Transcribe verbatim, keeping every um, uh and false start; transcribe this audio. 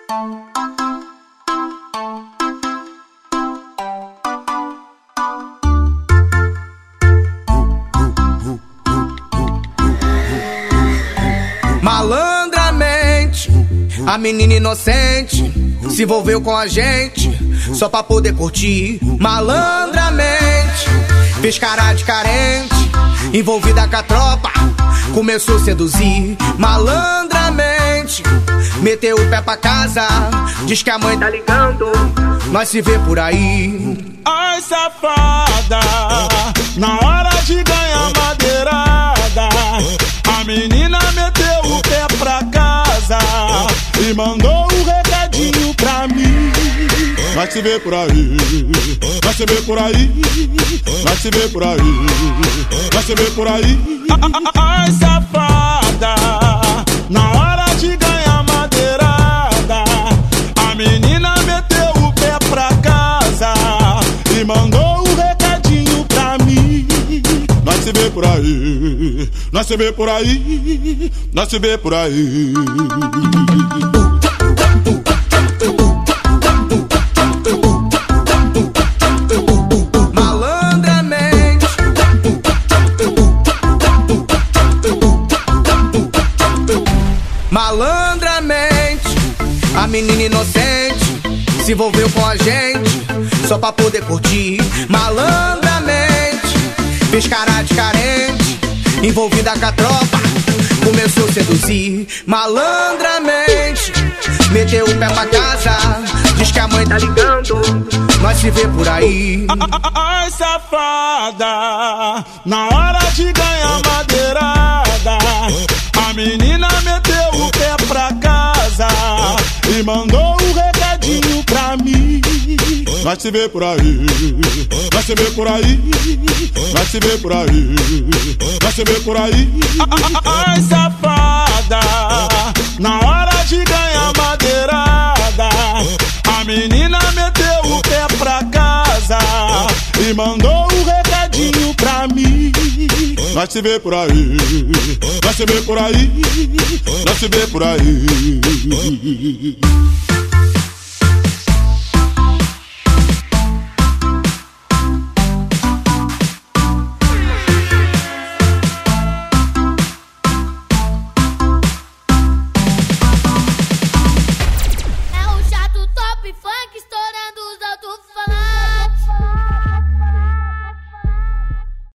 Malandramente, a menina inocente se envolveu com a gente só pra poder curtir. Malandramente, fez cara de carente, envolvida com a tropa, começou a seduzir. Malandramente, meteu o pé pra casa, diz que a mãe tá ligando, nós se vê por aí. Ai, safada, na hora de ganhar madeirada, a menina meteu o pé pra casa e mandou um recadinho pra mim. Vai se ver por aí, vai se ver por aí, vai se ver por aí, vai se ver por aí. Ai, safada, na hora de ganhar madeirada, a menina meteu o pé pra casa e mandou um recadinho pra mim. Nós se vê por aí, nós se vê por aí, nós se vê por aí. Malandramente, malandramente, a menina inocente se envolveu com a gente só pra poder curtir. Malandramente, fez cara de carente, envolvida com a tropa, começou a seduzir. Malandramente, meteu o pé pra casa, diz que a mãe tá ligando, nós se vê por aí. Ai, safada, na hora de ganhar madeirada, a menina meteu o pé pra casa e mandou um recadinho pra mim. Nós se vê por aí, nós se vê por aí, nós se vê por aí, nós se vê por aí. Ai, safada, na hora de ganhar madeirada, a menina meteu o pé pra casa e mandou um recadinho pra mim. Nós se vê por aí, nós se vê por aí, nós se vê por aí.